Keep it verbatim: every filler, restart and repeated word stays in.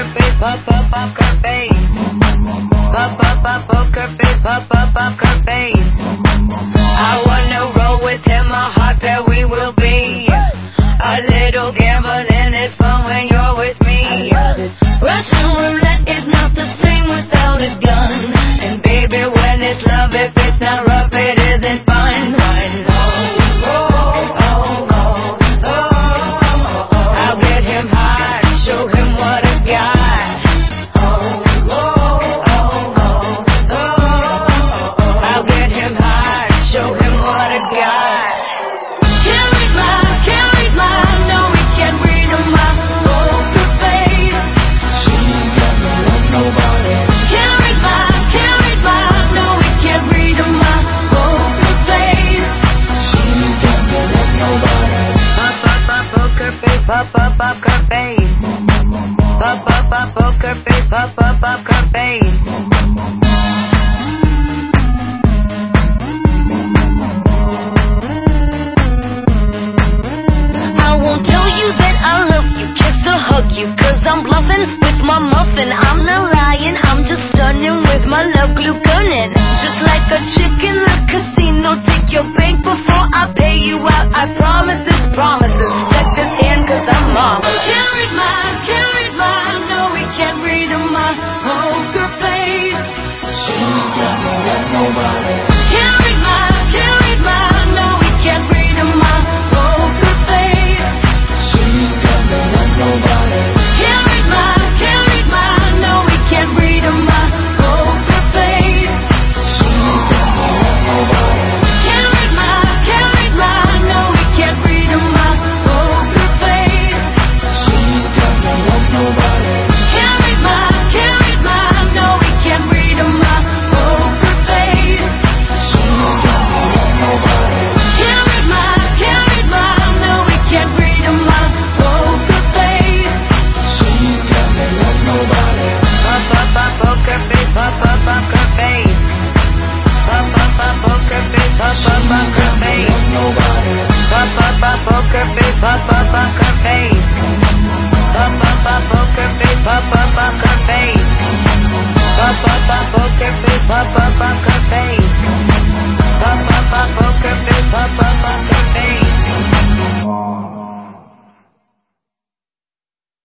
poker face, pop up poker face. Pop up up poker face, pop up poker face. I wanna roll with him, a hot pair we will be. A little gambling is fun when you're with me. Russian roulette is not the same without a gun. And baby, when it's love, if it's not rough, it isn't fun. Fun. Oh, oh, oh, oh, oh. I'll get him high, show him what I got. Oh, oh, oh, oh, oh. I'll get him high, show him what I got. Can't read my, can't read my, no, we can't read my poker face. She doesn't love nobody. Can't read my, can't read my, no, we can't read my poker face. She doesn't love nobody. Pop up up poker face, pop up poker face. Pop up up poker face, pop up poker face. I won't tell you that I love you, kiss or hug you, cause I'm bluffing with my muffin. I'm not lying, I'm just stunning with my love glue gunning. Just like a chick in the casino, take your bank before I pay you out. I promise this, promises. Check this hand cause I'm mom. Can't read my, can't read my, no we can't read my poker face. She doesn't let nobody.